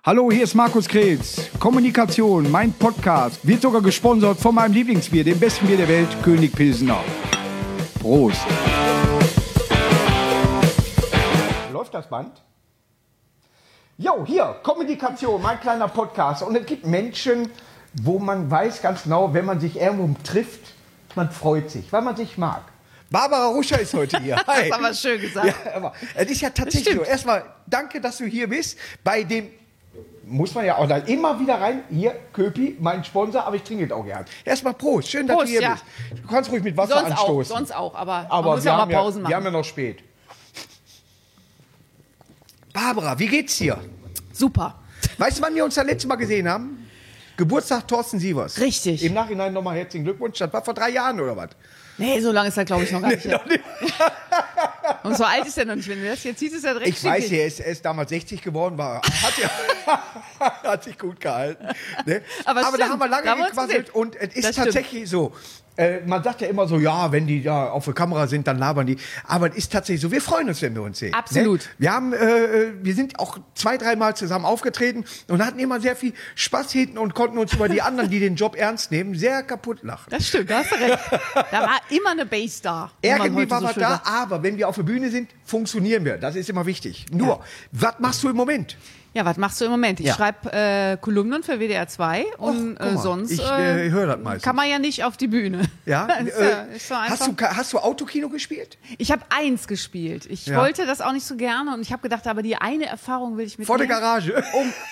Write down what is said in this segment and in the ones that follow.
Hallo, hier ist Markus Kretz. Kommunikation, mein Podcast, wird sogar gesponsert von meinem Lieblingsbier, dem besten Bier der Welt, König Pilsener. Prost. Läuft das Band? Jo, hier, Kommunikation, mein kleiner Podcast. Und es gibt Menschen, wo man weiß ganz genau, wenn man sich irgendwo trifft, man freut sich, weil man sich mag. Barbara Ruscher ist heute hier. Hi. Das haben wir schön gesagt. Ja, aber es ist ja tatsächlich so. Erstmal danke, dass du hier bist. Bei dem muss man ja auch dann immer wieder rein. Hier, Köpi, mein Sponsor, aber ich trinke es auch gern. Erstmal Prost, schön, dass du hier bist. Du kannst ruhig mit Wasser anstoßen. Sonst auch, aber man aber muss ja auch mal Pausen machen. Wir haben ja noch spät. Barbara, wie geht's dir? Super. Weißt du, wann wir uns das letzte Mal gesehen haben? Geburtstag Thorsten Sievers. Richtig. Im Nachhinein nochmal herzlichen Glückwunsch. Das war vor 3 Jahren oder was? Nee, so lange ist er, glaube ich, noch gar nicht. Und so alt ist er noch nicht. Wenn du das jetzt siehst, ist er direkt Ich weiß, er ist damals 60 geworden, hat sich gut gehalten. Ne? Aber da haben wir lange gequasselt und es ist tatsächlich so. Man sagt ja immer so, ja, wenn die da auf der Kamera sind, dann labern die. Aber es ist tatsächlich so, wir freuen uns, wenn wir uns sehen. Absolut. Ne? Wir sind auch 2-3 Mal zusammen aufgetreten und hatten immer sehr viel Spaß hinten und konnten uns über die anderen, die den Job ernst nehmen, sehr kaputt lachen. Das stimmt, da hast du recht. Da war immer eine Base da. Irgendwie war was da, aber wenn wir auf der Bühne sind, funktionieren wir. Das ist immer wichtig. Nur, was machst du im Moment? Ja, was machst du im Moment? Ich schreibe Kolumnen für WDR 2 und sonst ich höre das meistens. Kann man ja nicht auf die Bühne. Ja? Ist so einfach. Hast du Autokino gespielt? Ich habe 1 gespielt. Ich wollte das auch nicht so gerne und ich habe gedacht, aber die eine Erfahrung will ich mitnehmen. Vor der Garage.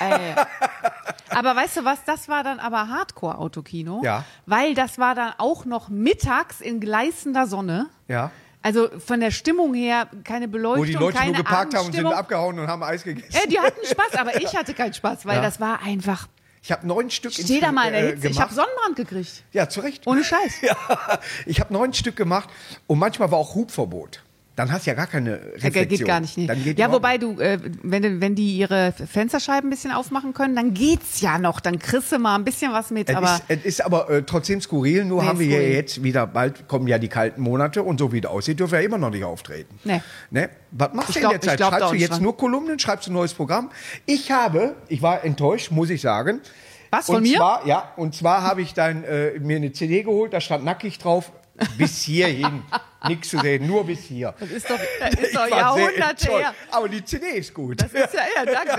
Aber weißt du was, das war dann aber Hardcore-Autokino, weil das war dann auch noch mittags in gleißender Sonne. Ja. Also von der Stimmung her keine Beleuchtung, wo die Leute keine nur geparkt haben und sind abgehauen und haben Eis gegessen. Die hatten Spaß, aber ich hatte keinen Spaß, weil das war einfach... Ich habe 9 Stück Steh da mal in der Hitze. Ich habe Sonnenbrand gekriegt. Ja, zu Recht. Ohne Scheiß. Ja, ich habe 9 Stück gemacht und manchmal war auch Hubverbot. Dann hast du ja gar keine Reflexion. Geht gar nicht. Nee. Dann geht wobei du, wenn die ihre Fensterscheiben ein bisschen aufmachen können, dann geht's ja noch. Dann kriegst du mal ein bisschen was mit. Es ist aber trotzdem skurril. Nur haben wir ja jetzt wieder, bald kommen ja die kalten Monate und so wie es aussieht, dürfen wir ja immer noch nicht auftreten. Nee. Ne? Was machst du in der Zeit? Schreibst du jetzt nur Kolumnen? Schreibst du ein neues Programm? Ich war enttäuscht, muss ich sagen. Was, von mir? Und zwar habe ich dann mir eine CD geholt, da stand nackig drauf, bis hierhin. Nichts zu sehen, nur bis hier. Das ist doch Jahrhunderte her. Aber die CD ist gut. Das ist danke.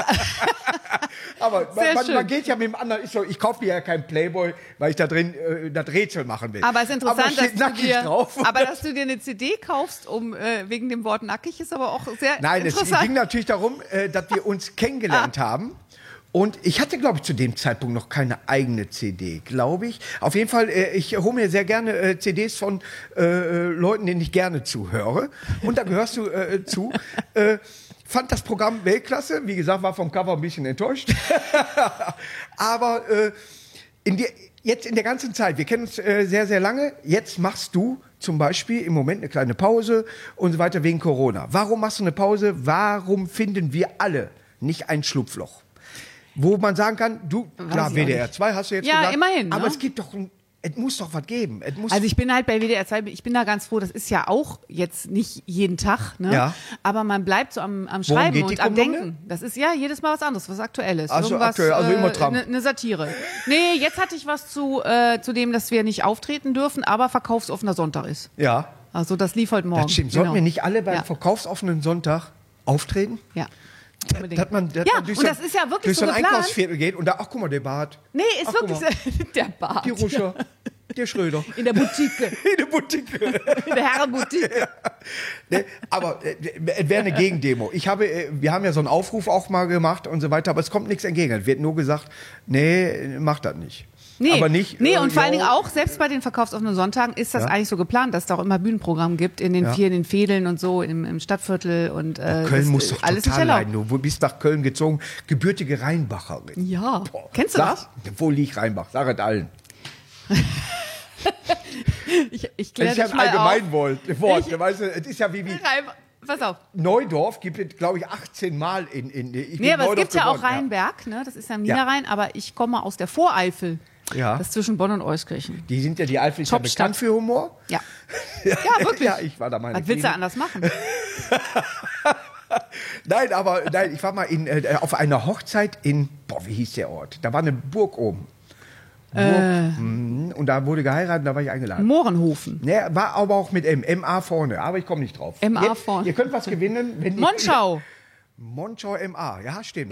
Aber man geht ja mit dem anderen, ich kaufe mir ja keinen Playboy, weil ich da drin das Rätsel machen will. Aber es ist interessant, dass du dir eine CD kaufst, wegen dem Wort nackig, ist aber auch sehr interessant. Es ging natürlich darum, dass wir uns kennengelernt haben. Und ich hatte, glaube ich, zu dem Zeitpunkt noch keine eigene CD, glaube ich. Auf jeden Fall, ich hole mir sehr gerne CDs von Leuten, denen ich gerne zuhöre. Und da gehörst du zu. Fand das Programm Weltklasse. Wie gesagt, war vom Cover ein bisschen enttäuscht. Aber jetzt in der ganzen Zeit, wir kennen uns sehr, sehr lange. Jetzt machst du zum Beispiel im Moment eine kleine Pause und so weiter wegen Corona. Warum machst du eine Pause? Warum finden wir alle nicht ein Schlupfloch? Wo man sagen kann, klar, WDR 2 hast du jetzt gesagt. Ja, immerhin. Aber es gibt doch es muss doch was geben. Also ich bin halt bei WDR 2, ich bin da ganz froh, das ist ja auch jetzt nicht jeden Tag, ne? Ja. Aber man bleibt so am Schreiben und am Denken. Das ist ja jedes Mal was anderes, was Aktuelles. Also aktuell, also immer Trump. Eine Satire. Nee, jetzt hatte ich was zu dem, dass wir nicht auftreten dürfen, aber verkaufsoffener Sonntag ist. Ja. Also das lief heute Morgen. Das stimmt. Sollten wir nicht alle beim verkaufsoffenen Sonntag auftreten? Ja. Dass man und das ist ja wirklich durch so ein Einkaufsviertel geht und da, ach guck mal, der Bart. Nee, ist wirklich der Bart. Die Ruscher, der Schröder. In der Boutique. In der Boutique. In der Herrenboutique. Ja. Nee, aber es wäre eine Gegendemo. Wir haben ja so einen Aufruf auch mal gemacht und so weiter, aber es kommt nichts entgegen. Es wird nur gesagt, nee, mach das nicht. Nee, aber nicht, und vor allen Dingen auch, selbst bei den verkaufsoffenen Sonntagen ist das eigentlich so geplant, dass es da auch immer Bühnenprogramm gibt in den Fädeln und so, im Stadtviertel. Und Köln muss doch alles total leiden. Du bist nach Köln gezogen, gebürtige Rheinbacherin. Ja, kennst du das? Wo liegt Rheinbach? Sag es allen. ich kläre das ist ja ein Allgemeinwort. Weißt du, es ist ja wie pass auf. Neudorf gibt es, glaube ich, 18 Mal in Nee, aber es gibt ja auch Rheinberg, ne? Das ist ja am Niederrhein, aber ich komme aus der Voreifel. Ja. Das ist zwischen Bonn und Euskirchen. Die Eifel ist ja bekannt für Humor. Ja. Ja, wirklich. Ja, ich war da mal. Was willst du anders machen? Nein, ich war mal auf einer Hochzeit in, wie hieß der Ort? Da war eine Burg oben. Und da wurde geheiratet, da war ich eingeladen. Mohrenhofen. Ne, war aber auch mit MA vorne, aber ich komme nicht drauf. MA vorne. Ihr könnt was gewinnen. Wenn Monschau. Monschau MA, ja, stimmt.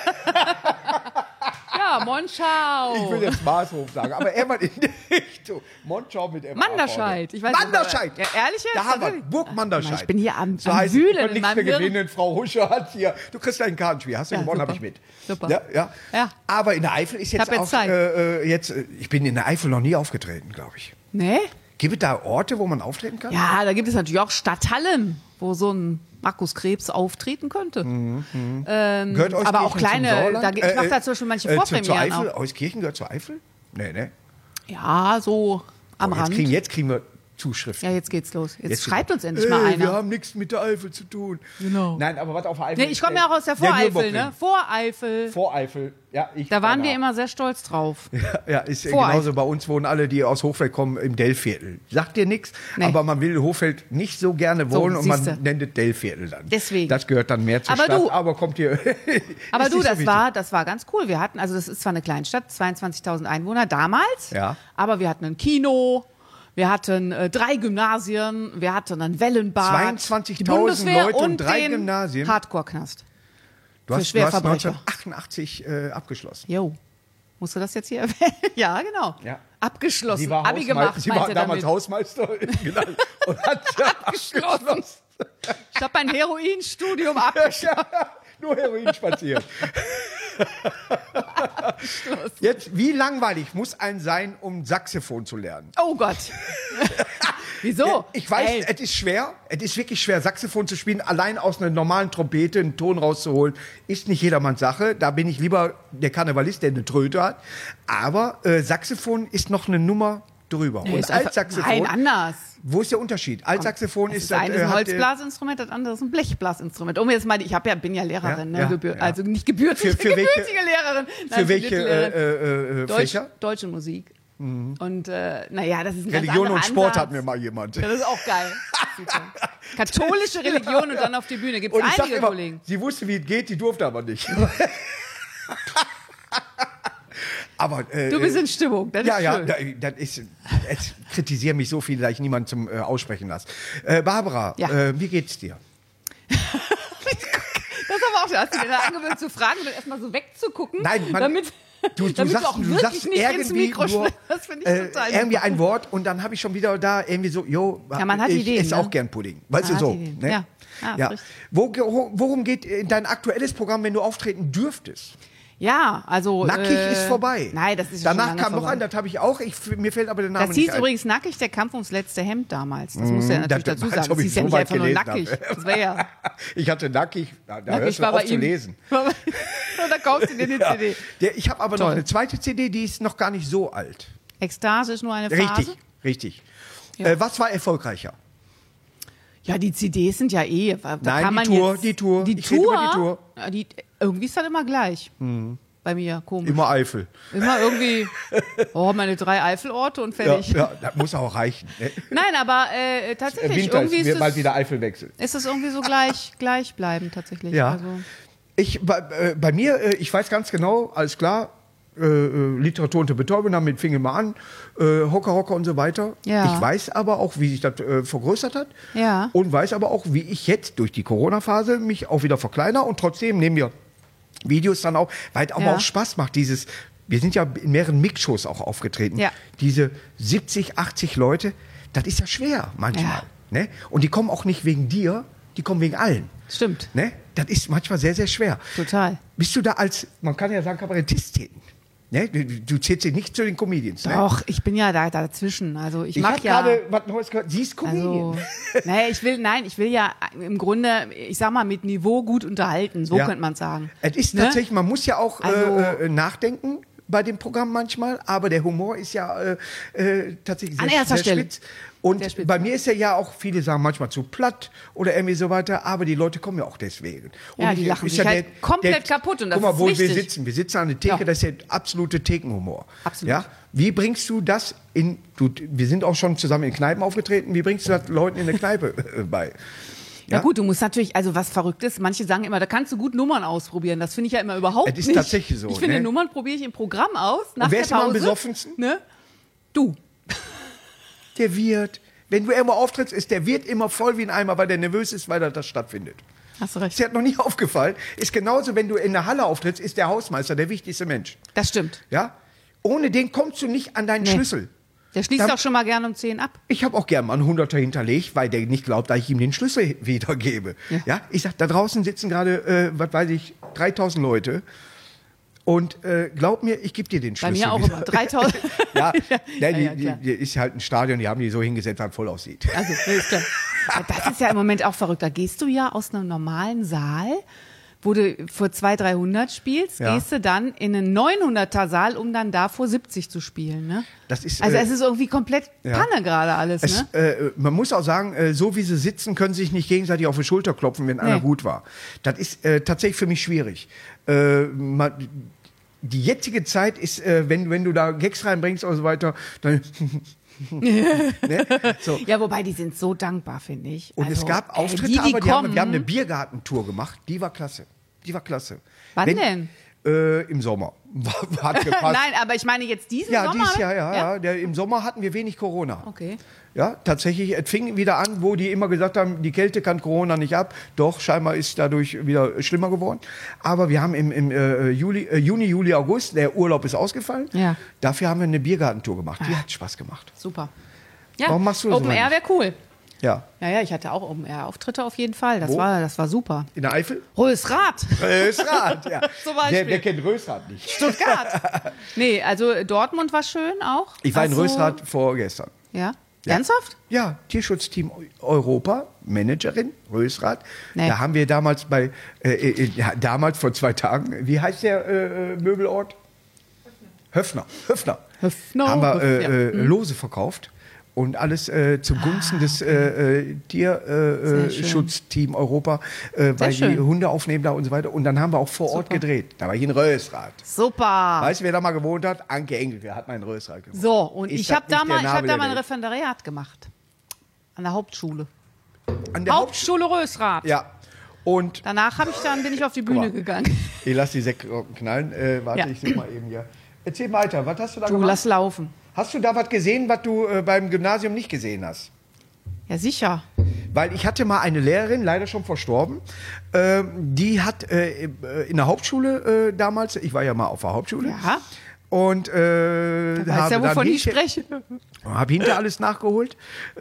Ja, Monschau. Ich will jetzt Maßhof sagen, aber er war in der Richtung. Monschau mit MA. Manderscheid. Ich weiß Manderscheid. Ja, ehrlich jetzt? Da haben wir Burg Manderscheid. Ich bin hier am so heißt, Wühlen. Ich kann nichts mehr gewinnen. Frau Huscher hat hier. Du kriegst ein Kartenspiel. Hast du gewonnen, habe ich mit. Super. Ja. Aber in der Eifel ist jetzt auch. Ich bin in der Eifel noch nie aufgetreten, glaube ich. Nee? Gibt es da Orte, wo man auftreten kann? Ja, da gibt es natürlich auch Stadthallen, wo so ein Markus Krebs auftreten könnte. Gehört Euskirchen aber auch kleine, ich mache da zum Beispiel manche Vorpremieren auch. Euskirchen gehört zur Eifel? Nee, ne? Ja, so am Rand. Jetzt kriegen wir Zuschriften. Ja, jetzt geht's los. Jetzt schreibt uns endlich mal einer. Wir haben nichts mit der Eifel zu tun. Genau. Nein, aber was auf Eifel... Nee, ich komme ja auch aus der Voreifel, ne? Voreifel. Ja, da waren wir immer sehr stolz drauf. Ja, ist genauso. Bei uns wohnen alle, die aus Hochfeld kommen, im Dellviertel. Sagt dir nichts, aber man will Hochfeld nicht so gerne wohnen und man nennt es Dellviertel dann. Deswegen. Das gehört dann mehr zur Stadt, aber kommt hier... Aber du, das war ganz cool. Wir hatten, also das ist zwar eine Kleinstadt, 22.000 Einwohner damals, aber wir hatten ein Kino... Wir hatten 3 Gymnasien, wir hatten ein Wellenbad, 22.000 Leute und 3 Gymnasien. Hardcore-Knast. Du hast 1988 abgeschlossen. Jo. Musst du das jetzt hier erwähnen? Ja, genau. Ja. Abgeschlossen. Sie war Abi gemacht. Sie war damals Hausmeister genau, und hat abgeschlossen. Ich habe mein Heroinstudium abgeschlossen. Nur Heroin spaziert. Jetzt, wie langweilig muss ein sein, um Saxophon zu lernen? Oh Gott. Wieso? Ja, ich weiß, es ist schwer. Es ist wirklich schwer, Saxophon zu spielen. Allein aus einer normalen Trompete einen Ton rauszuholen, ist nicht jedermanns Sache. Da bin ich lieber der Karnevalist, der eine Tröte hat. Aber Saxophon ist noch eine Nummer drüber. Nee, und Altsaxophon. Nein, anders. Wo ist der Unterschied? Altsaxophon ist das eine ist ein Holzblasinstrument, das andere ist ein Blechblasinstrument. bin ja Lehrerin, also nicht gebürtige Lehrerin. Für welche Fächer? Deutsche Musik. Und das ist ein Religion ganz und Sport Ansatz. hat mir mal jemand. Ja, das ist auch geil. Super. Katholische Religion und dann auf die Bühne. Gibt es einige Kollegen. Sie wusste, wie es geht, die durfte aber nicht. Aber, du bist in Stimmung, das ist schön. Es kritisieren mich so viele, dass ich niemanden zum Aussprechen lasse. Barbara, wie geht's dir? Das aber auch, hast du dir da angewöhnt zu fragen und dann erstmal so wegzugucken? Nein, du sagst irgendwie nur das finde ich total irgendwie ein Wort und dann habe ich schon wieder da irgendwie so, man hat ich Ideen, esse auch gern Pudding. Weißt du so? Ne? Ja. Worum geht dein aktuelles Programm, wenn du auftreten dürftest? Ja, also... Nackig ist vorbei. Nein, das ist Danach schon kam noch ein, das habe ich auch. Mir fällt aber der Name nicht nicht ein. Das hieß übrigens Nackig, der Kampf ums letzte Hemd damals. Das muss ja natürlich dazu sagen. Das hieß ja nicht einfach nur Nackig. Das wäre ja... Ich hatte Nackig, da hörst du auf zu lesen. Und da kaufst du dir eine CD. Ich habe aber noch eine zweite CD, die ist noch gar nicht so alt. Ekstase ist nur eine Phase? Richtig. Ja. Was war erfolgreicher? Ja, die CDs sind ja Nein, die Tour. Die Tour? Ja, irgendwie ist das immer gleich. Bei mir, komisch. Immer Eifel. Immer irgendwie, meine 3 Eifelorte und fertig. Ja, das muss auch reichen. Nein, aber tatsächlich. Winter irgendwie ist bald wieder Eifelwechsel. Ist es irgendwie so gleichbleibend tatsächlich. Ja. Also. Bei mir, ich weiß ganz genau, alles klar, Literatur unter Betäubung, damit fing immer an, Hocker und so weiter. Ja. Ich weiß aber auch, wie sich das vergrößert hat. Ja. Und weiß aber auch, wie ich jetzt durch die Corona-Phase mich auch wieder verkleinere und trotzdem nehmen wir Videos dann auch, weil es aber auch Spaß macht, wir sind ja in mehreren Mixshows auch aufgetreten, diese 70, 80 Leute, das ist ja schwer manchmal. Ne? Und die kommen auch nicht wegen dir, die kommen wegen allen. Stimmt. Ne? Das ist manchmal sehr, sehr schwer. Total. Bist du da man kann ja sagen, Kabarettistin? Ne? Du zählst dich nicht zu den Comedians. Doch, ich bin ja da dazwischen. Also ich habe gerade was Neues gehört. Sie ist Comedian. Also, ich will ja im Grunde, ich sag mal, mit Niveau gut unterhalten. So könnte man sagen. Es ist tatsächlich, man muss ja auch nachdenken bei dem Programm manchmal, aber der Humor ist ja tatsächlich sehr spitz. Und bei mir ist ja auch, viele sagen manchmal zu platt oder irgendwie so weiter, aber die Leute kommen ja auch deswegen. Und die lachen sich halt komplett kaputt und das ist guck mal, wo wichtig. wir sitzen. Wir sitzen an der Theke, das ist der absolute Thekenhumor. Absolut. Ja? Wie bringst du das wir sind auch schon zusammen in Kneipen aufgetreten, wie bringst du das Leuten in der Kneipe bei? Ja gut, du musst natürlich, also was Verrücktes, manche sagen immer, da kannst du gut Nummern ausprobieren. Das finde ich ja immer überhaupt nicht. Das ist tatsächlich so. Ich finde, Nummern probiere ich im Programm aus, nach Und wer der ist immer am Pause. besoffensten? Ne? Du. Der Wirt. Wenn du irgendwo auftrittst, ist der Wirt immer voll wie ein Eimer, weil der nervös ist, weil das stattfindet. Hast du recht. Sie hat noch nie aufgefallen. Ist genauso, wenn du in der Halle auftrittst, ist der Hausmeister der wichtigste Mensch. Das stimmt. Ja? Ohne den kommst du nicht an deinen Schlüssel. Der schließt auch schon mal gerne um 10 ab. Ich habe auch gerne mal einen 100er hinterlegt, weil der nicht glaubt, dass ich ihm den Schlüssel wiedergebe. Ja? Ich sag, da draußen sitzen gerade, 3000 Leute. Und glaub mir, ich gebe dir den Schlüssel. Bei mir auch immer. 3000. Die ist halt ein Stadion, die haben die so hingesetzt, dass voll aussieht. Also, ist klar. Das ist ja im Moment auch verrückt. Da gehst du ja aus einem normalen Saal, wo du vor 200, 300 spielst, gehst du dann in einen 900er Saal, um dann da vor 70 zu spielen. Ne? Das ist, also es ist irgendwie komplett Panne gerade alles. Ne? Man muss auch sagen, so wie sie sitzen, können sie sich nicht gegenseitig auf die Schulter klopfen, wenn einer gut war. Das ist tatsächlich für mich schwierig. Die jetzige Zeit ist, wenn du da Gags reinbringst und so weiter, dann... ne? So. Ja, wobei die sind so dankbar, finde ich. Und also, es gab Auftritte, die aber wir haben eine Biergartentour gemacht. Die war klasse. Wann denn? Im Sommer. Hat gepasst. Nein, aber ich meine jetzt diesen Sommer? Dieses Jahr, ja. Im Sommer hatten wir wenig Corona. Okay. Ja, tatsächlich, es fing wieder an, wo die immer gesagt haben, die Kälte kann Corona nicht ab. Doch, scheinbar ist dadurch wieder schlimmer geworden. Aber wir haben im Juni, Juli, August, der Urlaub ist ausgefallen. Ja. Dafür haben wir eine Biergartentour gemacht. Die hat Spaß gemacht. Super. Ja, warum machst du das Open Air wäre cool. Ja. Ja, ich hatte auch Open Air Auftritte auf jeden Fall. Das war super. In der Eifel? Rösrath, ja. Zum Beispiel. Wer kennt Rösrath nicht? Stuttgart. Nee, also Dortmund war schön auch. Ich war in Rösrath vorgestern. Ja? Ernsthaft? Ja, Tierschutzteam Europa, Managerin, Rösrath. Nee. Da haben wir damals damals vor 2 Tagen, wie heißt der Möbelort? Höffner. Haben wir Lose verkauft. Und alles zugunsten des Tierschutzteam Europa, weil die Hunde aufnehmen da und so weiter. Und dann haben wir auch vor Ort gedreht. Da war ich in Rösrath. Super. Weißt du, wer da mal gewohnt hat? Anke Engelke hat mal in Rösrath gewohnt. So, und ich habe da mal ein Referendariat gemacht. An der Hauptschule. An der Hauptschule Rösrath. Ja. Und danach bin ich auf die Bühne gegangen. Ich lass die Säcke knallen. Warte, ich such mal eben hier. Erzähl weiter, was hast du da gemacht? Du, lass laufen. Hast du da was gesehen, was du beim Gymnasium nicht gesehen hast? Ja, sicher. Weil ich hatte mal eine Lehrerin, leider schon verstorben, die hat in der Hauptschule damals, ich war ja mal auf der Hauptschule. Ja. Und weißt ja, wovon ich spreche. Habe hinter alles nachgeholt.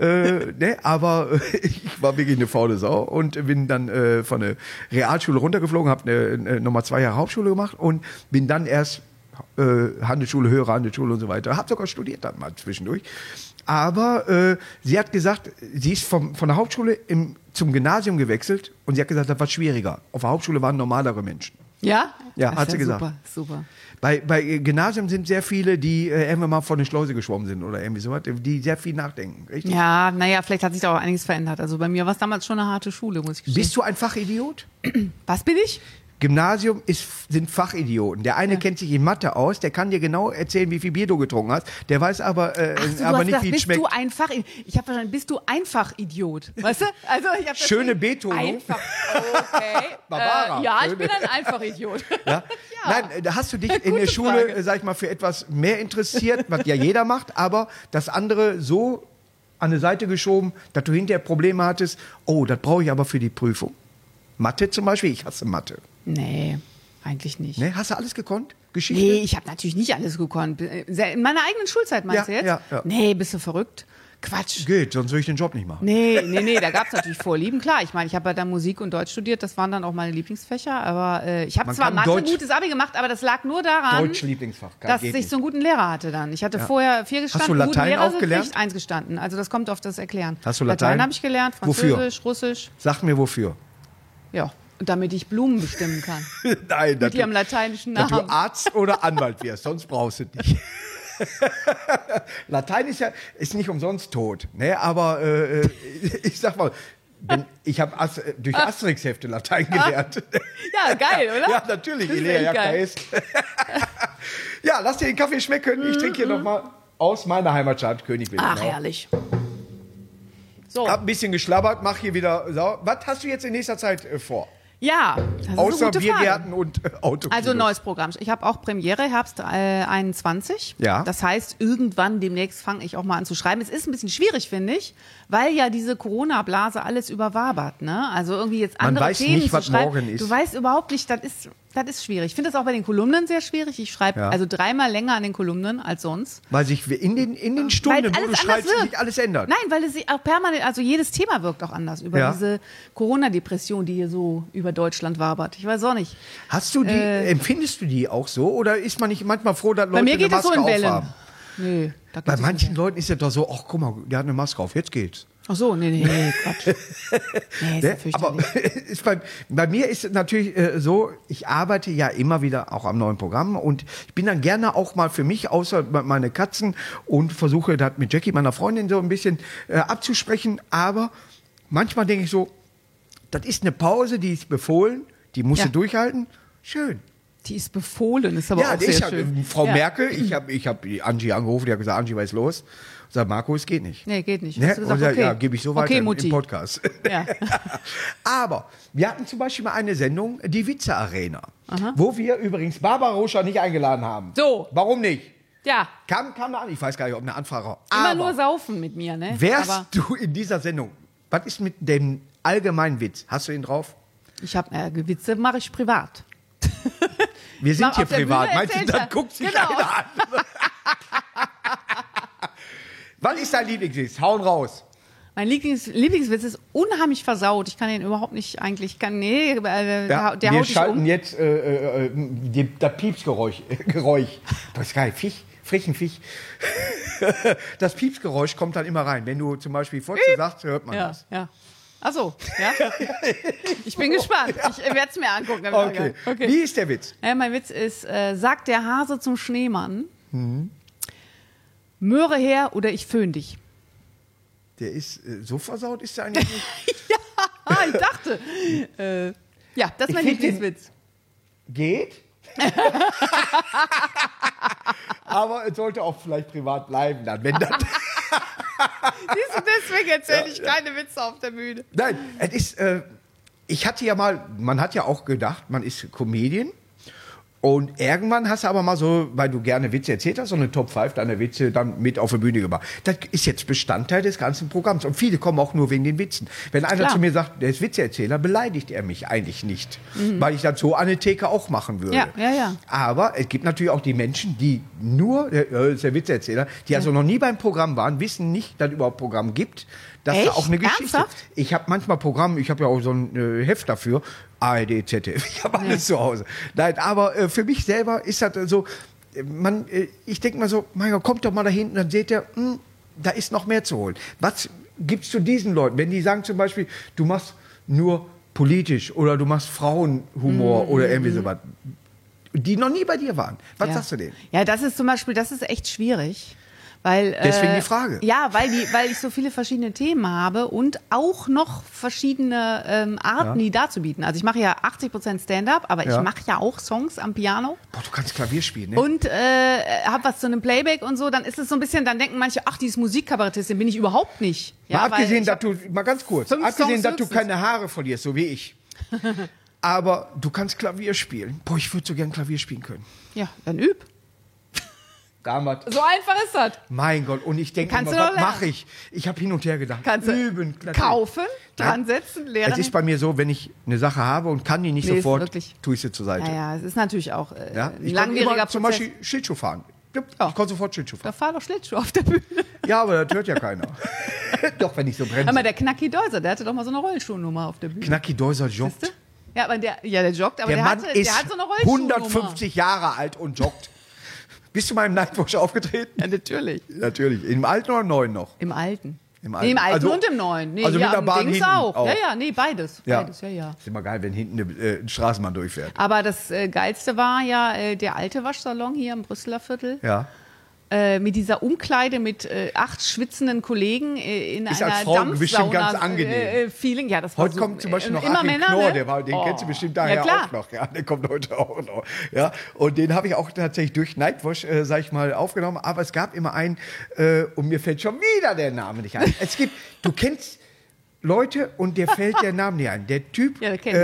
Aber ich war wirklich eine faule Sau und bin dann von der Realschule runtergeflogen, habe nochmal 2 Jahre Hauptschule gemacht und bin dann erst Handelsschule, höhere Handelsschule und so weiter. Habe sogar studiert dann mal zwischendurch. Aber sie hat gesagt, sie ist von der Hauptschule zum Gymnasium gewechselt und sie hat gesagt, das war schwieriger. Auf der Hauptschule waren normalere Menschen. Ja? Ja, hat sie gesagt. Super. Bei Gymnasium sind sehr viele, die irgendwann mal von der Schleuse geschwommen sind oder irgendwie sowas, die sehr viel nachdenken, richtig? Ja, naja, vielleicht hat sich da auch einiges verändert. Also bei mir war es damals schon eine harte Schule, muss ich gestehen. Bist du ein Fachidiot? Was bin ich? Gymnasium sind Fachidioten. Der eine kennt sich in Mathe aus, der kann dir genau erzählen, wie viel Bier du getrunken hast. Der weiß aber, nicht, wie es schmeckt. Ich habe verstanden, bist du einfach Idiot? Weißt du? Also, schöne Betonung. Einfach, okay. Barbara. Ja, ich bin ein einfach Idiot. Ja? Nein, da hast du dich in der Schule, sag ich mal, für etwas mehr interessiert, was ja jeder macht, aber das andere so an die Seite geschoben, dass du hinterher Probleme hattest. Oh, das brauche ich aber für die Prüfung. Mathe zum Beispiel, ich hasse Mathe. Nee, eigentlich nicht. Nee, hast du alles gekonnt? Geschichte? Nee, ich habe natürlich nicht alles gekonnt. In meiner eigenen Schulzeit meinst du jetzt? Ja. Nee, bist du verrückt? Quatsch. Geht, sonst würde ich den Job nicht machen. Nee, da gab es natürlich Vorlieben. Klar, ich meine, ich habe ja dann Musik und Deutsch studiert, das waren dann auch meine Lieblingsfächer. Aber ich habe zwar Mathe ein gutes Abi gemacht, aber das lag nur daran, Deutsch-Lieblingsfach, dass ich so einen guten Lehrer hatte dann. Ich hatte vorher 4 gestanden, hast du Latein auch gelernt? Nicht 1 gestanden. Also das kommt auf das Erklären. Hast du Latein? Habe ich gelernt, Französisch, Russisch. Sag mir wofür. Ja. Und damit ich Blumen bestimmen kann. Nein, mit ihrem lateinischen Namen. Dass du Arzt oder Anwalt wirst, sonst brauchst du nicht. Latein ist nicht umsonst tot. Ne? Aber ich sag mal, ich habe durch Asterix-Hefte Latein gelernt. Ja, geil, oder? Ja, natürlich. Ja, lass dir den Kaffee schmecken. Ich trinke hier nochmal aus meiner Heimatstadt König Wilhelm. Ach, herrlich. So. Hab ein bisschen geschlabbert, mach hier wieder sauer. Was hast du jetzt in nächster Zeit vor? Ja, das ist außer eine gute Biergärten und Autokinos. Also neues Programm. Ich habe auch Premiere Herbst 21. Ja. Das heißt, irgendwann demnächst fange ich auch mal an zu schreiben. Es ist ein bisschen schwierig, finde ich, weil ja diese Corona-Blase alles überwabert. Ne? Also irgendwie jetzt andere Man weiß Themen nicht, zu was schreiben. morgen ist. Du weißt überhaupt nicht, das ist schwierig. Ich finde das auch bei den Kolumnen sehr schwierig. Ich schreibe also 3-mal länger an den Kolumnen als sonst. Weil sich in den Stunden, wo du schreibst, sich alles ändert. Nein, weil es sich auch permanent, also jedes Thema wirkt auch anders über diese Corona-Depression, die hier so über Deutschland wabert. Ich weiß auch nicht. Hast du die, empfindest du die auch so? Oder ist man nicht manchmal froh, dass Leute eine Maske so in Wellen. aufhaben? Nee, bei manchen Leuten ist es doch so, ach guck mal, der hat eine Maske auf, jetzt geht's. Ach so, nee, Quatsch. Nee, ist ja aber bei mir ist es natürlich so, ich arbeite ja immer wieder auch am neuen Programm und ich bin dann gerne auch mal für mich, außer meine Katzen, und versuche das mit Jackie, meiner Freundin, so ein bisschen abzusprechen. Aber manchmal denke ich so, das ist eine Pause, die ist befohlen, die musst du durchhalten. Schön. Die ist befohlen, ist aber auch sehr schön. Frau Merkel, ich hab die Angie angerufen, die hat gesagt, Angie, was ist los? Ich sag, Marco, es geht nicht. Nee, geht nicht. Ne? Gesagt, okay. Ja, gebe ich so weiter im Podcast. Ja. Aber wir hatten zum Beispiel mal eine Sendung, die Witze-Arena, wo wir übrigens Barbara Roscher nicht eingeladen haben. So. Warum nicht? Ja. Kam eine an, ich weiß gar nicht, ob eine Anfrage war. Immer nur saufen mit mir, ne? Wärst du in dieser Sendung, was ist mit dem allgemeinen Witz? Hast du ihn drauf? Ich habe Witze, mache ich privat. Wir sind hier privat. Meinst du, dann guckt sich keiner an? Was ist dein Lieblingswitz? Hauen raus. Mein Lieblingswitz ist unheimlich versaut. Ich kann den überhaupt nicht eigentlich. Der haut wir dich schalten jetzt das Piepsgeräusch. Das ist geil. Fisch. Das Piepsgeräusch kommt dann immer rein. Wenn du zum Beispiel Fotze sagst, hört man das. Ja. Ach so, ja. Ich bin gespannt. Ich werde es mir angucken. Okay. Wie ist der Witz? Mein Witz ist, sagt der Hase zum Schneemann, Möhre her oder ich föhn dich. Der ist so versaut, ist der eigentlich nicht? Ja, ich dachte. Das ist mein Lieblingswitz. Geht. Aber es sollte auch vielleicht privat bleiben dann, wenn das... Siehst du, deswegen erzähle ich keine Witze auf der Bühne. Nein, es ist, ich hatte ja mal, man hat ja auch gedacht, man ist Comedian. Und irgendwann hast du aber mal so, weil du gerne Witze erzählt hast, so eine Top 5 deiner Witze dann mit auf die Bühne gebracht. Das ist jetzt Bestandteil des ganzen Programms. Und viele kommen auch nur wegen den Witzen. Wenn einer zu mir sagt, der ist Witzeerzähler, beleidigt er mich eigentlich nicht. Weil ich das so an der Theke auch machen würde. Ja. Aber es gibt natürlich auch die Menschen, die nur, ist der Witzeerzähler, die also noch nie beim Programm waren, wissen nicht, dass es überhaupt Programm gibt. Dass da auch eine Geschichte. Ernsthaft? Ich habe manchmal Programme, ich habe ja auch so ein Heft dafür, ARD, ZDF, ich habe alles zu Hause. Nein, aber für mich selber ist das so, ich denke mal so, mein Gott, kommt doch mal da hinten, dann seht ihr, da ist noch mehr zu holen. Was gibst du diesen Leuten, wenn die sagen zum Beispiel, du machst nur politisch oder du machst Frauenhumor oder irgendwie sowas, die noch nie bei dir waren. Was sagst du denen? Ja, das ist zum Beispiel, das ist echt schwierig. Weil, deswegen die Frage. Ja, weil ich so viele verschiedene Themen habe und auch noch verschiedene Arten, die darzubieten. Also ich mache ja 80% Stand-up, aber ich mache ja auch Songs am Piano. Boah, du kannst Klavier spielen, ne? Und habe was zu einem Playback und so. Dann ist es so ein bisschen, dann denken manche, ach, die ist Musikkabarettistin, bin ich überhaupt nicht. Ja, mal abgesehen, dass du, mal ganz kurz, abgesehen, dass du keine Haare verlierst, so wie ich. Aber du kannst Klavier spielen. Boah, ich würde so gern Klavier spielen können. Ja, dann üb. Damals. So einfach ist das. Mein Gott, und ich denke immer, was mache ich? Ich habe hin und her gedacht. Kannst üben, kaufen, dran setzen, lernen. Es ist bei mir so, wenn ich eine Sache habe und kann die nicht sofort, tue ich sie zur Seite. Ja, es ist natürlich auch ein langwieriger Prozess. Zum Beispiel Schlittschuh fahren. Ich konnte sofort Schlittschuh fahren. Da fahr doch Schlittschuh auf der Bühne. Ja, aber das hört ja keiner. Doch, wenn ich so bremse. Aber der Knacki Deuser, der hatte doch mal so eine Rollschuhnummer auf der Bühne. Knacki Deuser joggt. Ja, aber der joggt, aber der Mann der hat so eine Rollschuhnummer. 150 Jahre alt und joggt. Bist du mal im Nightwatch aufgetreten? Ja, natürlich. Natürlich. Im Alten oder im Neuen noch? Im Alten. Im Alten, nee, im Alten also, und im Neuen. Nee, also mit der Bahn hinten auch. Ja, nee, beides. Ja. Beides, ja. Ist immer geil, wenn hinten eine Straßenbahn durchfährt. Aber das Geilste war ja der alte Waschsalon hier im Brüsseler Viertel. Ja. Mit dieser Umkleide mit 8 schwitzenden Kollegen in ist einer als Frau bestimmt ganz angenehm. Feeling. Ja, das war heute so, kommt zum Beispiel noch immer Achim Männer, Knorr, ne? den kennst du bestimmt daher auch noch. Ja, der kommt heute auch noch. Ja, und den habe ich auch tatsächlich durch Nightwash, sag ich mal, aufgenommen. Aber es gab immer einen, und mir fällt schon wieder der Name nicht ein. Du kennst Leute, und der fällt der Name nicht ein. Der Typ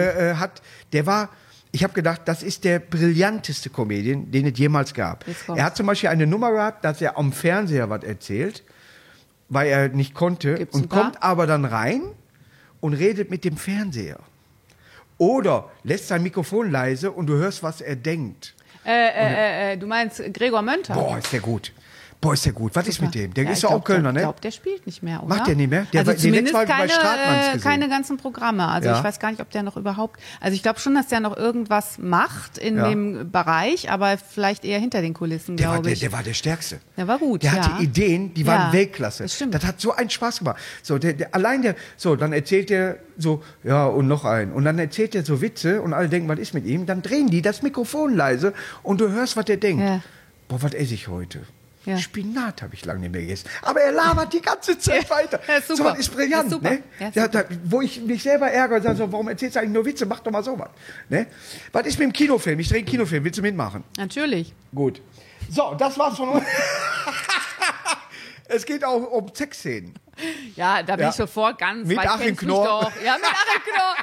ich habe gedacht, das ist der brillanteste Comedian, den es jemals gab. Er hat zum Beispiel eine Nummer gehabt, dass er am Fernseher was erzählt, weil er nicht konnte, und kommt aber dann rein und redet mit dem Fernseher. Oder lässt sein Mikrofon leise und du hörst, was er denkt. Du meinst Gregor Mönter? Boah, ist der gut. Was ist mit dem? Der ist ja auch Kölner, ne? Ich glaube, der spielt nicht mehr, oder? Macht der nicht mehr? Also zumindest keine ganzen Programme. Also ich weiß gar nicht, ob der noch überhaupt... Also ich glaube schon, dass der noch irgendwas macht in dem Bereich, aber vielleicht eher hinter den Kulissen, glaube ich. Der war der Stärkste. Der war gut, Der hatte Ideen, die waren Weltklasse. Das stimmt. Das hat so einen Spaß gemacht. So, dann erzählt der so, ja, und noch einen. Und dann erzählt er so Witze und alle denken, was ist mit ihm? Dann drehen die das Mikrofon leise und du hörst, was der denkt. Ja. Boah, was esse ich heute? Ja. Spinat habe ich lange nicht mehr gegessen. Aber er labert die ganze Zeit weiter. Ja, super. So was ist brillant. Ja, ne? Wo ich mich selber ärgere und sage, so, warum erzählst du eigentlich nur Witze? Mach doch mal sowas. Ne? Was ist mit dem Kinofilm? Ich drehe einen Kinofilm. Willst du mitmachen? Natürlich. Gut. So, das war's von uns. Es geht auch um Sexszenen. Ja, da bin ich sofort ganz mit Achim Knorr. Ja, mit Achim Knorr.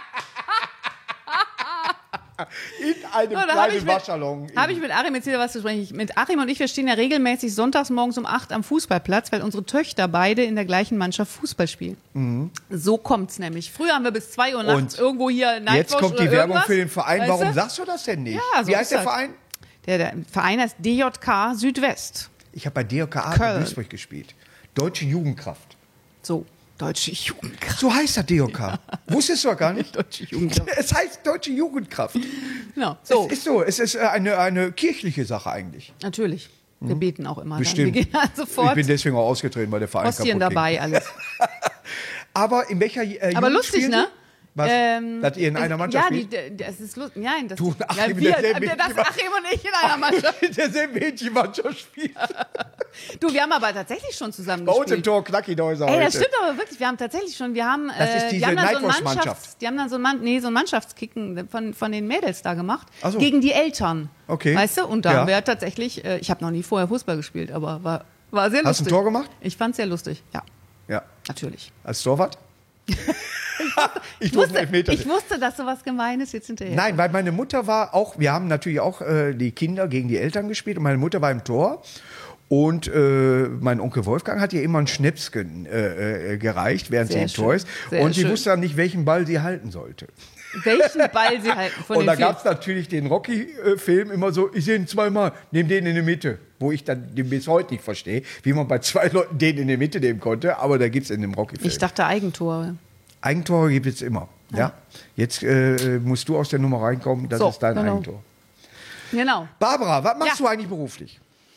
In einem kleinen Waschsalon. Habe ich mit Achim jetzt wieder was zu sprechen. Mit Achim und ich, wir stehen ja regelmäßig sonntags morgens um 8 am Fußballplatz, weil unsere Töchter beide in der gleichen Mannschaft Fußball spielen. Mhm. So kommt's nämlich. Früher haben wir bis 2 Uhr nachts irgendwo hier Nightwatch. Jetzt kommt die Werbung für den Verein. Warum sagst du das denn nicht? Ja, so wie heißt der Verein? Der Verein heißt DJK Südwest. Ich habe bei DJK in Duisburg gespielt. Deutsche Jugendkraft. So. Deutsche Jugendkraft. So heißt das DJK. Wusstest du doch gar nicht? Deutsche Jugendkraft. Es heißt Deutsche Jugendkraft. Genau. So. Es ist so. Es ist eine kirchliche Sache eigentlich. Natürlich. Wir beten auch immer. Bestimmt. Wir gehen sofort. Ich bin deswegen auch ausgetreten, weil der Verein kaputt ging. Dabei alles. Aber in welcher Aber lustig, ne? Was? Dass ihr in einer Mannschaft spielt? Ja, das ist lustig. Nein, das du und Achim, Achim und ich in einer Mannschaft. In derselben Mädchenmannschaft spielt. Du, wir haben aber tatsächlich schon zusammen gespielt. Bei uns im Tor Knackidäuser heute. Das stimmt aber wirklich. Wir haben tatsächlich schon, das ist diese Nightwatch-Mannschaft. Die haben dann so ein Mannschaftskicken von den Mädels da gemacht. So. Gegen die Eltern. Okay. Weißt du? Und da haben wir tatsächlich, ich habe noch nie vorher Fußball gespielt, aber war sehr lustig. Hast du ein Tor gemacht? Ich fand es sehr lustig, ja. Ja. Natürlich. Als Torwart? Ich wusste, dass sowas Gemeines jetzt hinterher. Nein, weil meine Mutter war auch, wir haben natürlich auch die Kinder gegen die Eltern gespielt und meine Mutter war im Tor. Und mein Onkel Wolfgang hat ihr immer einen Schnaps gereicht, während sie im Tor ist. Und sie wusste dann nicht, welchen Ball sie halten sollte. Welchen Ball sie halten von und da gab es natürlich den Rocky-Film immer so, ich sehe ihn zweimal, nehme den in die Mitte. Wo ich dann bis heute nicht verstehe, wie man bei 2 Leuten den in die Mitte nehmen konnte. Aber da gibt es in dem Rocky-Film. Ich dachte Eigentore. Eigentore gibt es immer. Ja. Jetzt musst du aus der Nummer reinkommen, das ist dein Eigentor. Genau. Barbara, was machst du eigentlich beruflich?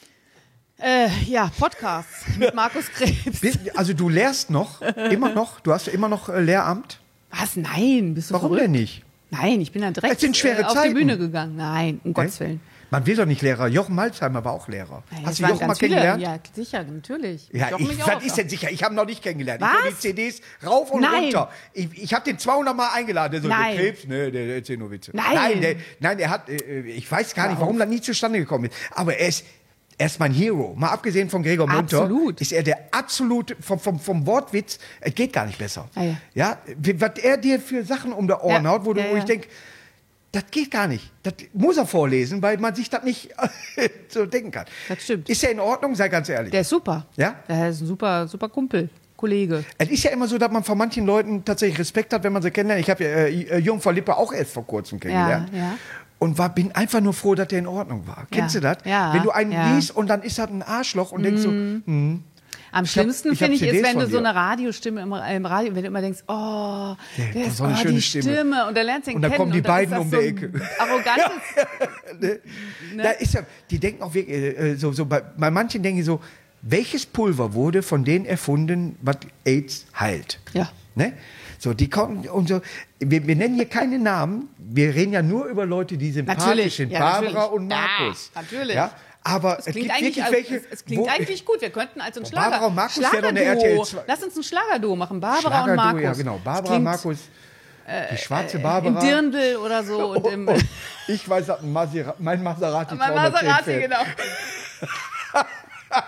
Podcasts mit Markus Krebs. Also du lehrst immer noch, du hast immer noch Lehramt? Was? Nein, bist du Warum verrückt? Denn nicht? Nein, ich bin dann direkt auf die Bühne gegangen. Nein, um Gottes Willen. Man will doch nicht Lehrer. Jochen Malzheimer war auch Lehrer. Nein, hast du Jochen mal kennengelernt? Ja, sicher, natürlich. Ja, was ist denn sicher? Ich habe ihn noch nicht kennengelernt. Was? Ich höre die CDs rauf und runter. Ich habe den 200 Mal eingeladen. Der Krebs, der erzählt nur Witze. Nein, er hat, ich weiß gar nicht, warum das nie zustande gekommen ist. Aber er ist mein Hero. Mal abgesehen von Gregor Mönter ist er der absolute, vom Wortwitz, es geht gar nicht besser. Ja, was er dir für Sachen um die Ohren haut, wo ich denke, das geht gar nicht. Das muss er vorlesen, weil man sich das nicht so denken kann. Das stimmt. Ist er in Ordnung? Sei ganz ehrlich. Der ist super. Ja? Der ist ein super, super Kumpel. Kollege. Es ist ja immer so, dass man von manchen Leuten tatsächlich Respekt hat, wenn man sie kennenlernt. Ich habe ja Jung von Lippe auch erst vor kurzem kennengelernt. Ja. Und bin einfach nur froh, dass der in Ordnung war. Kennst du das? Ja. Wenn du einen liest und dann ist das ein Arschloch und denkst so, Am schlimmsten finde ich ist, wenn du so eine Radiostimme im Radio, wenn du immer denkst, der ist so eine schöne die Stimme. Und dann lernst du ihn kennen. Und dann kommen die beiden um die Ecke. Arrogantes. Da ist die denken auch wirklich, bei manchen denken so, welches Pulver wurde von denen erfunden, was AIDS heilt? Ja. Ne? So, die kommen und so. Wir nennen hier keine Namen. Wir reden ja nur über Leute, die sympathisch sind. Barbara und Markus. Ja, natürlich. Ja? Aber es klingt eigentlich gut. Wir könnten als ein Barbara und Markus wäre doch eine RTL 2. Lass uns ein Schlagerduo machen. Barbara und Markus. Ja, genau. Barbara, Markus. Die schwarze Barbara. Im Dirndl oder so. Und ich weiß, mein Maserati. Mein Maserati, genau.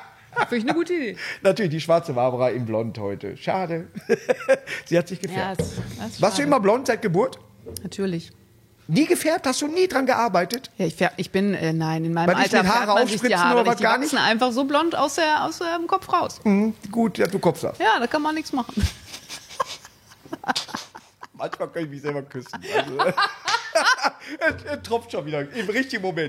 Finde ich eine gute Idee. Natürlich die schwarze Barbara in blond heute. Schade. Sie hat sich gefärbt. Ja, das Warst du immer blond seit Geburt? Natürlich. Nie gefärbt? Hast du nie dran gearbeitet? Ja, ich bin, nein, in meinem Weil Alter mit Haare färbt man sich die aufspritzen Haare oder was nicht. Die gar wachsen nicht? einfach so blond aus dem Kopf raus. Gut, ja, du Kopf sagst. Ja, da kann man nichts machen. Manchmal kann ich mich selber küssen. Also, er tropft schon wieder im richtigen Moment.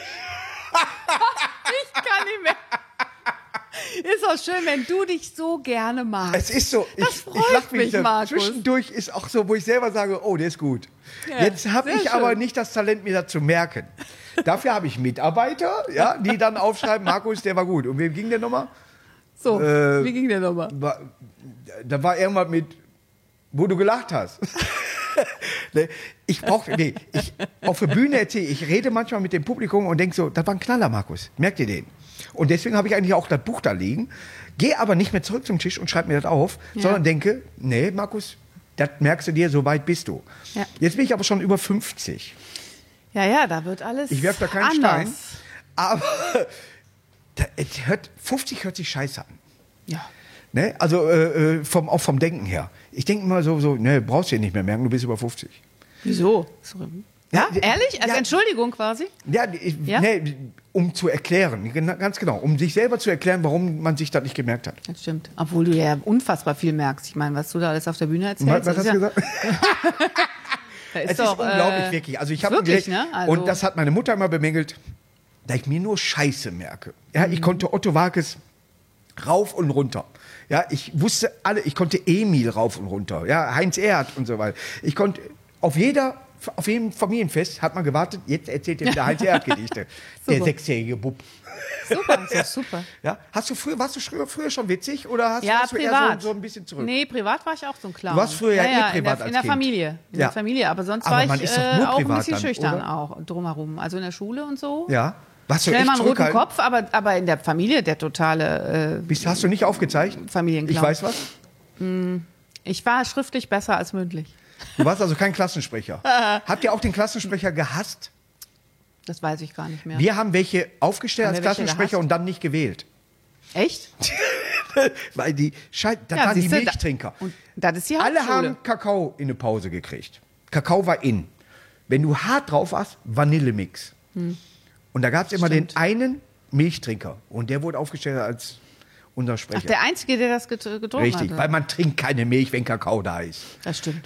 Ich kann nicht mehr. Ist auch schön, wenn du dich so gerne magst. Es ist so, Das ich freut lach mich mich, Markus. Zwischendurch ist auch so, wo ich selber sage, oh, der ist gut. Ja, Jetzt habe sehr ich schön. aber nicht das Talent, mir das zu merken. Dafür habe ich Mitarbeiter, ja, die dann aufschreiben, Markus, der war gut. Und wem ging der nochmal? So, wie ging der nochmal? Da war irgendwas mit, wo du gelacht hast. Auf der Bühne erzähle ich rede manchmal mit dem Publikum und denke so, das war ein Knaller, Markus. Merkt ihr den? Und deswegen habe ich eigentlich auch das Buch da liegen, gehe aber nicht mehr zurück zum Tisch und schreibe mir das auf, sondern denke, nee, Markus, das merkst du dir, so weit bist du. Ja. Jetzt bin ich aber schon über 50. Ja, da wird alles Ich werfe da keinen anders. Stein. Aber 50 hört sich scheiße an. Ja. Ne? Also auch vom Denken her. Ich denke immer so, ne, brauchst du ja nicht mehr merken, du bist über 50. Wieso? Ja, Ja, ehrlich? Also ja. Entschuldigung quasi? Ja, Ja? Nee, um zu erklären, ganz genau, um sich selber zu erklären, warum man sich das nicht gemerkt hat. Das stimmt. Obwohl du ja unfassbar viel merkst. Ich meine, was du da alles auf der Bühne erzählst. Was hast du gesagt? Das Es ist doch, unglaublich, wirklich. Also ich habe wirklich, ne? Also und das hat meine Mutter immer bemängelt, da ich mir nur Scheiße merke. Ja, ich konnte Otto Walkes rauf und runter. Ja, ich wusste ich konnte Emil rauf und runter. Ja, Heinz Erhardt und so weiter. Ich konnte auf jedem Familienfest hat man gewartet, jetzt erzählt er wieder Heinz Erhardt-Gedichte. Der 6-jährige Bub. Super, das ist super. Ja, warst du früher schon witzig oder warst du privat. eher so ein bisschen zurück? Nee, privat war ich auch so ein Clown. Du warst früher ja privat in der als Kind. Familie. In Ja. der Familie, aber sonst Aber war man ich ist doch nur auch ein privat bisschen dann, schüchtern oder? auch drumherum. Also in der Schule und so. Ja. Warst du Schnell echt mal einen roten zurückhaltend? Kopf, aber in der Familie der totale Hast du nicht aufgezeigt? Familienclown. Ich weiß was. Ich war schriftlich besser als mündlich. Du warst also kein Klassensprecher. Habt ihr auch den Klassensprecher gehasst? Das weiß ich gar nicht mehr. Wir haben welche aufgestellt Haben als wir welche Klassensprecher gehasst? und dann nicht gewählt. Echt? Weil das Ja, waren die siehste, Milchtrinker. Und das ist die Alle Hauptschule. haben Kakao in eine Pause gekriegt. Kakao war in. Wenn du hart drauf warst, Vanillemix. Und da gab es immer Stimmt. den einen Milchtrinker. Und der wurde aufgestellt als unser Sprecher. Ach, der Einzige, der das getrunken Richtig, hat. weil man trinkt keine Milch, wenn Kakao da ist. Das stimmt.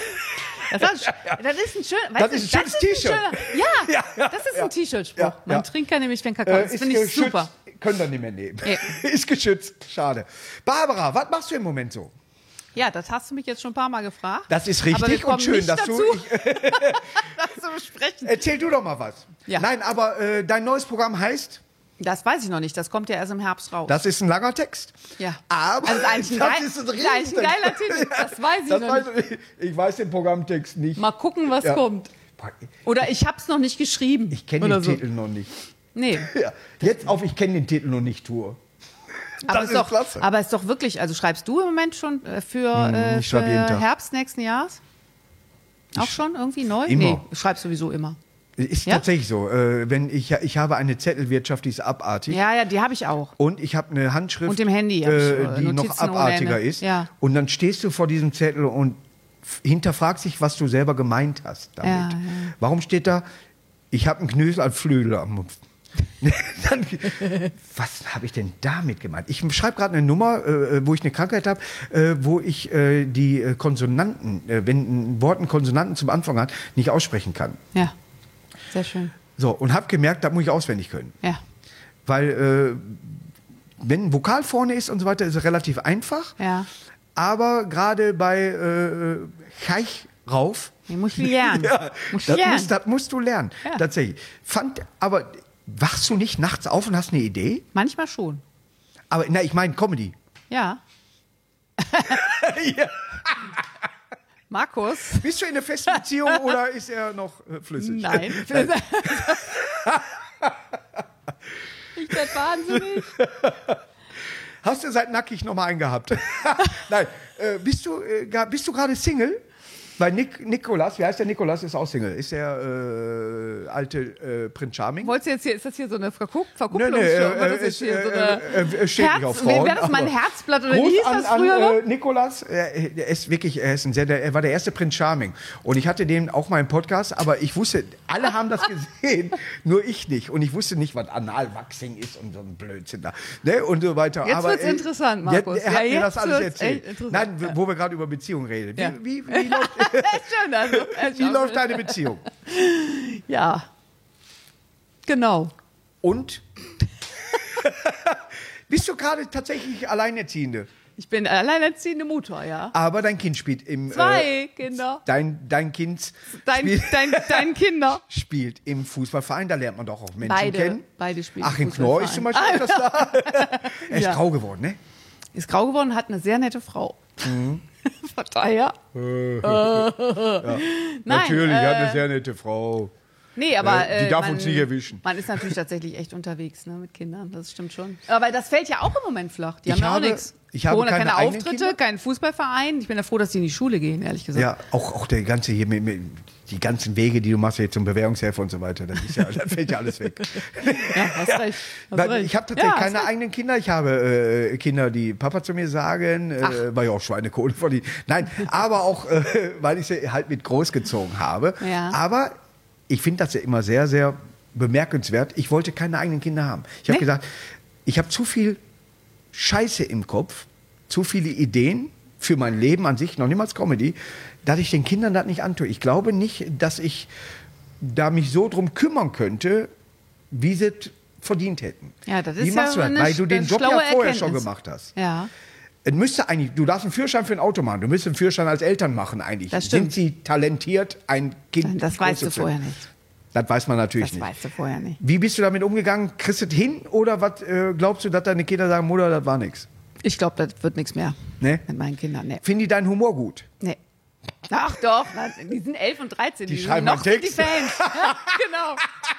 Das ist ein schön, Das ist ein schönes T-Shirt. Ja, Ja, das ist ja. ein T-Shirt-Spruch. Ja, Man ja. trinkt keine Milch, wenn Kakao ist. Das finde ich geschützt, super. Können wir nicht mehr nehmen. Ja. Ist geschützt. Schade. Barbara, was machst du im Moment so? Ja, das hast du mich jetzt schon ein paar Mal gefragt. Das ist Aber wir richtig kommen und schön, nicht dass dazu, du. das zu besprechen. Erzähl du doch mal was. Ja. Nein, aber dein neues Programm heißt. Das weiß ich noch nicht. Das kommt ja erst im Herbst raus. Das ist ein langer Text. Ja. Aber Also das ist eigentlich ein geiler Titel. Das weiß ich noch nicht. Ich weiß den Programmtext nicht. Mal gucken, was Ja. kommt. Oder ich habe es noch nicht geschrieben. Ich kenne Oder den so. Titel noch nicht. Nee. Ja. Jetzt auf Ich kenne den Titel noch nicht Tour. Aber Das ist doch, klasse. aber ist doch wirklich, also schreibst du im Moment schon für, ich schreibe jeden Tag. Herbst nächsten Jahres? Auch schon irgendwie neu? Immer. Nee, schreibst sowieso immer. Ist Ja? tatsächlich so. Wenn ich habe eine Zettelwirtschaft, die ist abartig. Ja, die habe ich auch. Und ich habe eine Handschrift, Und im Handy hab ich, die noch Notizen ohne abartiger Ende. ist. Ja. Und dann stehst du vor diesem Zettel und hinterfragst dich, was du selber gemeint hast damit. Ja, ja. Warum steht da, ich habe einen Knösel als Flügel am Mund? Dann, was habe ich denn damit gemeint? Ich schreibe gerade eine Nummer, wo ich eine Krankheit habe, wo ich die Konsonanten, wenn ein Wort einen Konsonanten zum Anfang hat, nicht aussprechen kann. Ja, sehr schön. So, und habe gemerkt, das muss ich auswendig können. Ja, Weil wenn ein Vokal vorne ist und so weiter, ist es relativ einfach. ja. Aber gerade bei Cheich rauf, Die muss ich lernen. ja, Muss ich lernen. das musst du lernen. Ja. Tatsächlich. Aber wachst du nicht nachts auf und hast eine Idee? Manchmal schon. Aber na, ich meine Comedy. Ja. Ja. Markus? Bist du in einer festen Beziehung oder ist er noch flüssig? Nein. Ich werde wahnsinnig. Hast du seit nackig noch mal einen gehabt? Nein. Bist du gerade Single? Weil Nikolas, wie heißt der Nikolas, ist auch Single. Ist der alte Prinz Charming. Wolltest du jetzt hier, ist das hier so eine Verkupplung? Steht nicht auf Frauen. Wäre das mal ein Herzblatt oder wie hieß das früher noch? Nikolas, er war der erste Prinz Charming. Und ich hatte den auch mal im Podcast, aber ich wusste, alle haben das gesehen, nur ich nicht. Und ich wusste nicht, was Analwachsing ist und so ein Blödsinn da. Ne? Und so weiter. Jetzt wird es interessant, Markus. Er hat mir das alles erzählt. Nein, wo wir gerade über Beziehungen reden. Wie läuft deine Beziehung? Ja, genau. Und? Bist du gerade tatsächlich Alleinerziehende? Ich bin alleinerziehende Mutter, ja. Aber dein Kind spielt im... Zwei Kinder. Dein Kind... Dein Kinder. Spielt im Fußballverein, da lernt man doch auch Menschen kennen. Beide spielen Achim Knorr ist zum Beispiel das da. Er ist grau geworden, ne? Ist grau geworden, hat eine sehr nette Frau. Mhm. Von daher. Ja. Nein, natürlich, hat eine sehr nette Frau. Nee, aber die darf uns nicht erwischen. Man ist natürlich tatsächlich echt unterwegs, ne, mit Kindern, das stimmt schon. Aber das fällt ja auch im Moment flach. Die haben ja auch nichts. Ich habe keine Auftritte, keinen Fußballverein. Ich bin ja froh, dass die in die Schule gehen, ehrlich gesagt. Ja, auch der ganze hier die ganzen Wege, die du machst jetzt zum Bewährungshelfer und so weiter, das fällt ja alles weg. Ja, hast recht. Ich habe tatsächlich keine eigenen Kinder. Ich habe Kinder, die Papa zu mir sagen, weil ich auch Schweinekohle verdiene. Nein, aber auch, weil ich sie halt mit großgezogen habe. Ja. Aber ich finde das ja immer sehr, sehr bemerkenswert. Ich wollte keine eigenen Kinder haben. Ich habe gesagt, ich habe zu viel Scheiße im Kopf, zu viele Ideen für mein Leben an sich, noch niemals Comedy, dass ich den Kindern das nicht antue. Ich glaube nicht, dass ich da mich so drum kümmern könnte, wie sie es verdient hätten. Ja, das ist wie machst du das? Weil du den Job ja vorher schon gemacht hast. Ja. Es müsste eigentlich, du darfst einen Führerschein für ein Auto machen, du müsstest einen Führerschein als Eltern machen eigentlich. Das stimmt. Sind sie talentiert, ein Kind Das weißt du vorher nicht. Das weiß man natürlich nicht. Das weißt du vorher nicht. Wie bist du damit umgegangen? Kriegst du es hin oder was glaubst du, dass deine Kinder sagen, Mutter, das war nichts? Ich glaube, das wird nichts mehr mit meinen Kindern. Nee. Finden die deinen Humor gut? Nee. Ach doch, die sind 11 und 13. Die schreiben noch Text. Die Fans. Genau.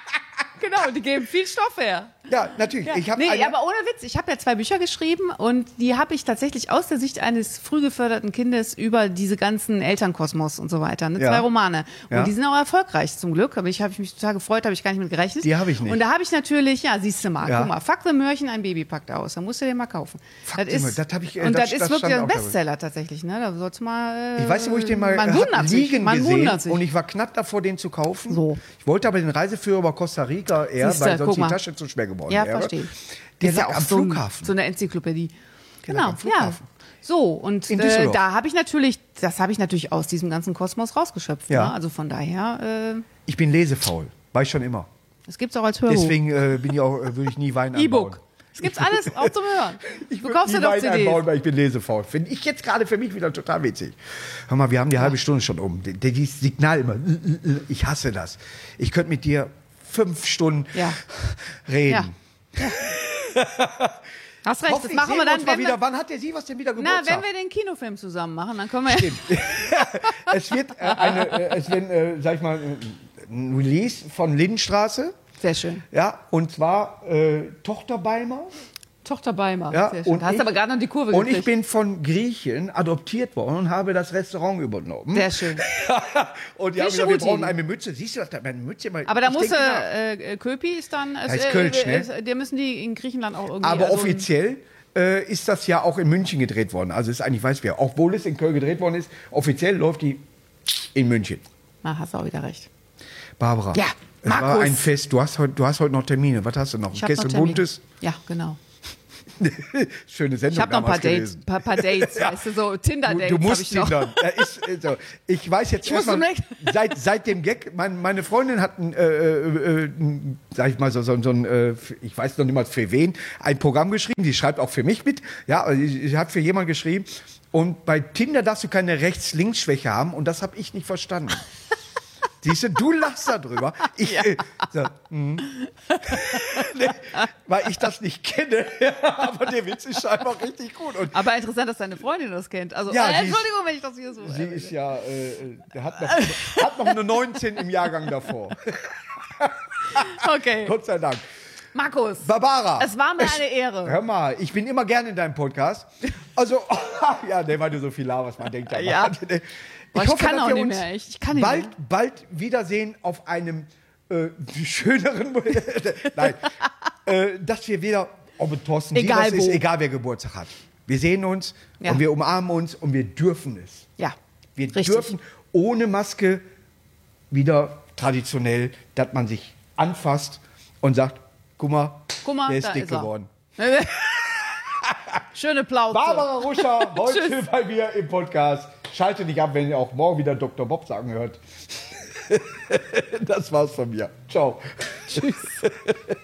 Genau, die geben viel Stoff her. Ja, natürlich. Ja. Aber ohne Witz, ich habe ja 2 Bücher geschrieben und die habe ich tatsächlich aus der Sicht eines früh geförderten Kindes über diese ganzen Elternkosmos und so weiter. Ne? 2 Romane. Und die sind auch erfolgreich zum Glück. Aber ich habe mich total gefreut, habe ich gar nicht mit gerechnet. Die habe ich nicht. Und da habe ich natürlich, siehst du mal, guck mal, Fuck the Mörchen, ein Baby packt aus. Da musst du den mal kaufen. Das ist wirklich ein Bestseller tatsächlich. Ne? Da sollst du mal. Ich weiß nicht, wo ich den mal liegen gesehen und ich war knapp davor, den zu kaufen. So. Ich wollte aber den Reiseführer über Costa Rica weil sonst die Tasche zu schwer geworden wäre. Ja, verstehe. Der lag am Flughafen. So eine Enzyklopädie. Genau, ja. So, und da habe ich natürlich, aus diesem ganzen Kosmos rausgeschöpft. Ja. Ne? Also von daher. Ich bin lesefaul, war ich schon immer. Das gibt es auch als Hörbuch. Deswegen würde ich nie Wein anbauen. E-Book. Es gibt alles auch zum Hören. Ich würde nie Wein anbauen, weil ich bin lesefaul. Finde ich jetzt gerade für mich wieder total witzig. Hör mal, wir haben die halbe Stunde schon um. Dieses Signal immer, ich hasse das. Ich könnte mit dir 5 Stunden reden. Ja. Hast recht, das machen wir dann. Wann hat der was denn wieder Geburtstag? Wenn wir den Kinofilm zusammen machen, dann können wir. Stimmt. Es wird sag ich mal, ein Release von Lindenstraße. Sehr schön. Ja, und zwar Tochter Beimer. Tochter Beimer. Ja, sehr schön. Hast aber gerade noch die Kurve gekriegt. Und ich bin von Griechen adoptiert worden und habe das Restaurant übernommen. Sehr schön. Und die haben gesagt, wir brauchen eine Mütze. Siehst du, dass meine Mütze mal. Aber da muss Köpi ist dann. Heißt Kölsch, ne? Der müssen die in Griechenland auch irgendwie. Aber offiziell ist das ja auch in München gedreht worden. Also ist eigentlich weiß wer. Obwohl es in Köln gedreht worden ist, offiziell läuft die in München. Na, hast du auch wieder recht. Barbara. Ja. Es war ein Fest. Du hast heute noch Termine. Was hast du noch? Gestern Buntes? Ja, genau. Schöne Sendung. Ich habe noch ein paar Dates, weißt du, so Tinder-Dates. Du musst Tindern. Ich weiß jetzt erstmal, seit dem Gag, meine Freundin hat sag ich mal, so ein, ich weiß noch nicht mal für wen, ein Programm geschrieben, die schreibt auch für mich mit. Ja, also sie hat für jemanden geschrieben. Und bei Tinder darfst du keine Rechts-Links-Schwäche haben und das habe ich nicht verstanden. Siehst du, du lachst darüber. Weil ich das nicht kenne. Aber der Witz ist scheinbar richtig gut. Aber interessant, dass deine Freundin das kennt. Also, Entschuldigung, wenn ich das hier so. Sie ist ja, hat noch eine 19 im Jahrgang davor. Okay. Gott sei Dank. Markus. Barbara. Es war mir eine Ehre. Hör mal, ich bin immer gerne in deinem Podcast. Also, weil du so viel laberst, man denkt. Ja. Ich hoffe, kann auch nicht mehr. Ich kann nicht bald wiedersehen auf einem schöneren Nein, dass wir wieder, ob Thorsten Sievers ist, egal wer Geburtstag hat. Wir sehen uns und wir umarmen uns und wir dürfen es. Ja, wir dürfen ohne Maske wieder traditionell, dass man sich anfasst und sagt, guck mal der ist dick geworden. Schöne Plauze. Barbara Ruscher, heute bei mir im Podcast. Schalte nicht ab, wenn ihr auch morgen wieder Dr. Bob sagen hört. Das war's von mir. Ciao. Tschüss.